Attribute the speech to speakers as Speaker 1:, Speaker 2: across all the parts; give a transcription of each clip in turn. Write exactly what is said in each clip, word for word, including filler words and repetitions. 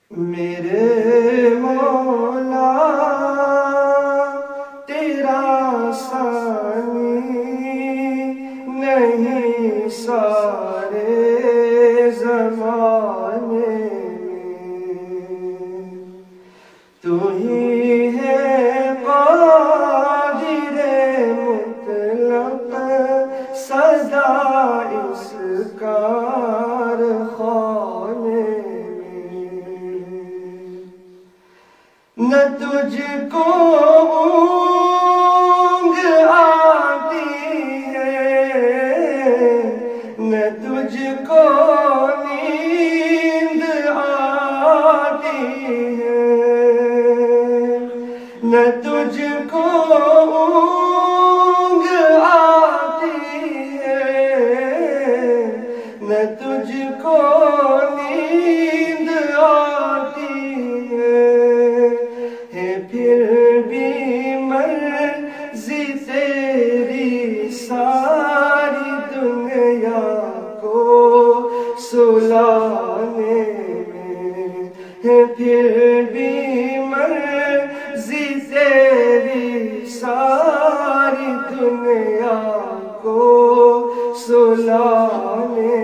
Speaker 1: میرے مولا تیرا ثانی نہیں سارے زمانے میں، تو ہی ہے قادر مطلق سزا اس کارخانے میں، نہ تجھ کو اونگ آتی ہے نہ تجھ کو نیند آتی ہے، نہ تجھ کو اونگ آتی ہے، نہ تجھ کو نیند آتی ہے، ہے پھر بھی مرضی تیری ساری دنیا کو سلانے میں، ہے پھر بھی مرضی تیری ساری دنیا کو سلانے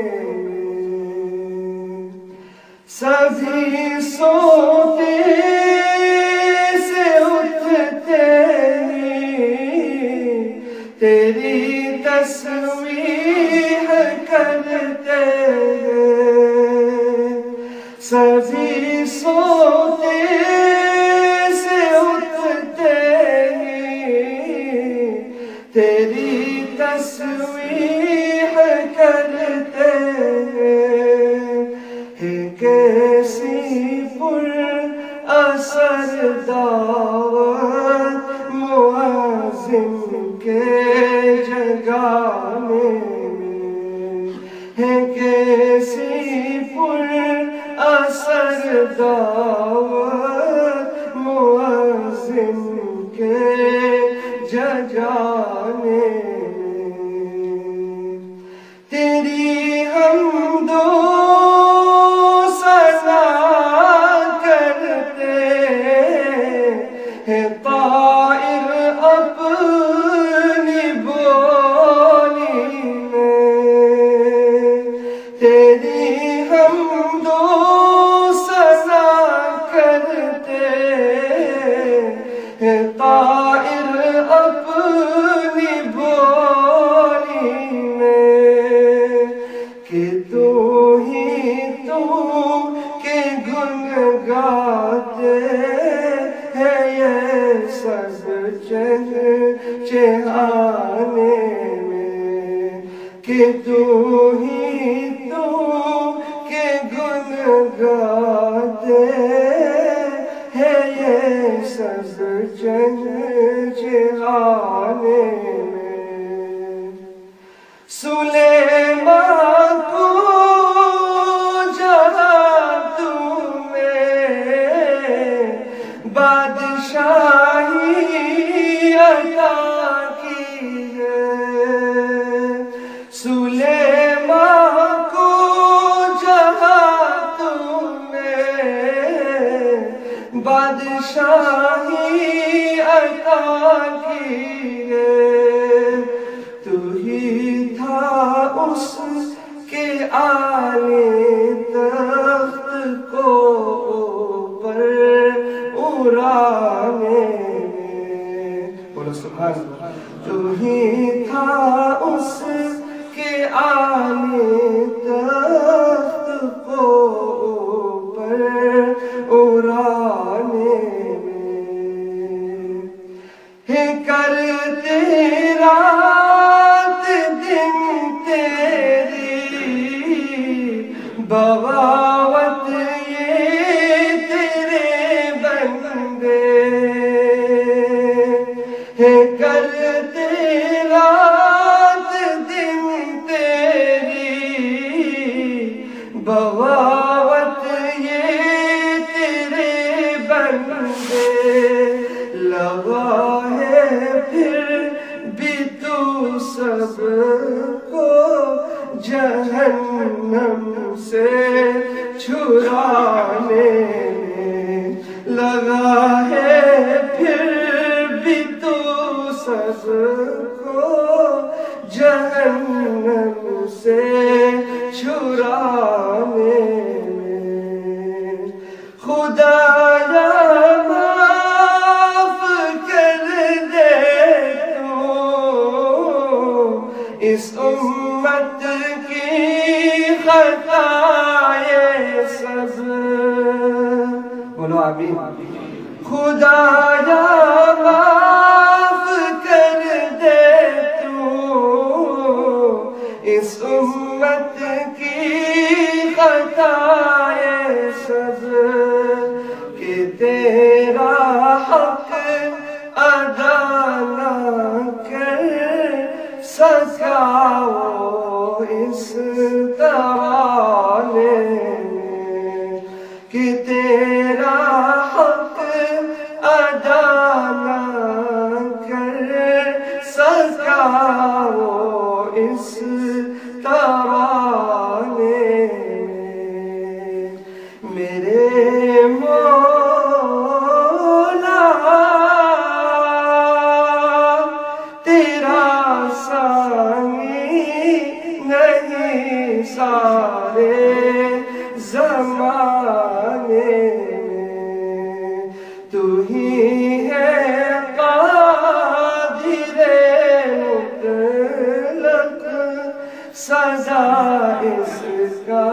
Speaker 1: میں، سبھی سوتے سے اٹھتے ہی تیری تسبیح کرتے ہیں، سبھی سوتے سے اٹھتے ہی تیری تسبیح کرتے ہیں، ہے کیسی پر اثر دعوت مؤذن کے جگانے میں، ہے کیسی پر اثر دعوت مؤذن کے جگانے میں، تیری حمدوں ہے طائر اپنی بولی میں، تیری حمدوں ثنا کرتے ہیں طائر اپنی بولی میں، کہ تو ہی تو کے گن گاتے سب چہانے میں، کہ تو ہی تو کے گن گاتے ہیں یہ سب چہانے میں، سلیمان کو جہاں تمہیں بادشاہی عطا کی ہے، سلیمان کو جہاں تمہیں بادشاہی عطا کی ہے، تو ہی تھا اس کے آلے تخت کو اوپر اڑانے میں، بولو سبحان اللہ، تو ہی تھا اس کے آلے تخت کو اوپر اڑانے میں، ہے کرتے رات دن تیری بغاوت یہ تیرے بندے، ہے کرتے رات خدایا معاف کر دے تو اس امت کی خطائیں سب. بولو آمین. خدایا معاف کر دے تو اس امت کی خطائیں سب کہ تیرا حق ادا نہ کر سکا وہ اس ترانے میں کہ تیرا حق ادا نہ کر سکا وہ اس ترانے میں. میرے مولا تیرا ثانی نہیں سارے زمانے میں. تو ہی ہے قادر مطلق سزا اس کا